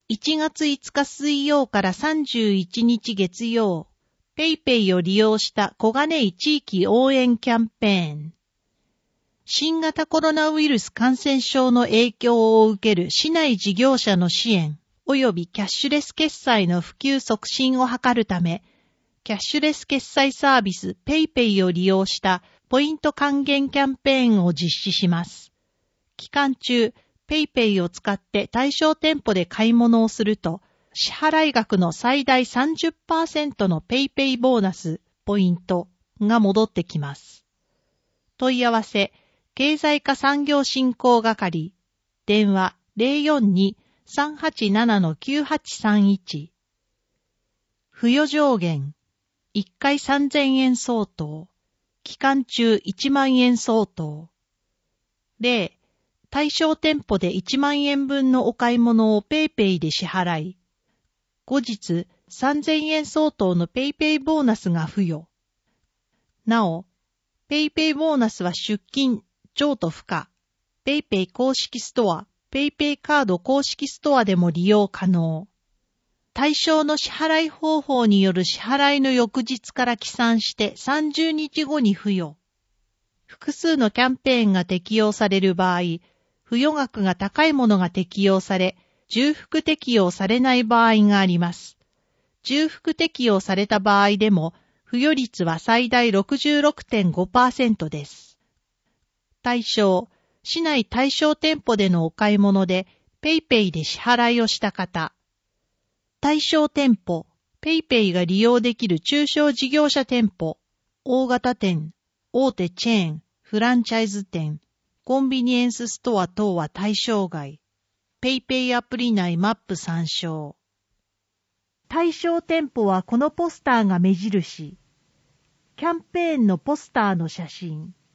1月5日水曜から31日月曜、PayPay を利用した小金井地域応援キャンペーン。新型コロナウイルス感染症の影響を受ける市内事業者の支援及びキャッシュレス決済の普及促進を図るため、キャッシュレス決済サービス PayPay を利用したポイント還元キャンペーンを実施します。期間中、PayPay を使って対象店舗で買い物をすると、支払い額の最大 30% の PayPay ボーナス、ポイントが戻ってきます。問い合わせ、経済課産業振興係、電話 042-387-9831。付与上限、1回3000円相当、期間中1万円相当。例、対象店舗で1万円分のお買い物を PayPay で支払い、後日3000円相当の PayPay ボーナスが付与。なお、PayPay ボーナスは出金、譲渡不可、PayPay 公式ストア、PayPay カード公式ストアでも利用可能。対象の支払い方法による支払いの翌日から起算して30日後に付与。複数のキャンペーンが適用される場合、付与額が高いものが適用され、重複適用されない場合があります。重複適用された場合でも、付与率は最大 66.5% です。対象、市内対象店舗でのお買い物で、PayPay で支払いをした方。対象店舗、PayPay が利用できる中小事業者店舗、大型店、大手チェーン、フランチャイズ店、コンビニエンスストア等は対象外。PayPay アプリ内マップ参照。対象店舗はこのポスターが目印。キャンペーンのポスターの写真。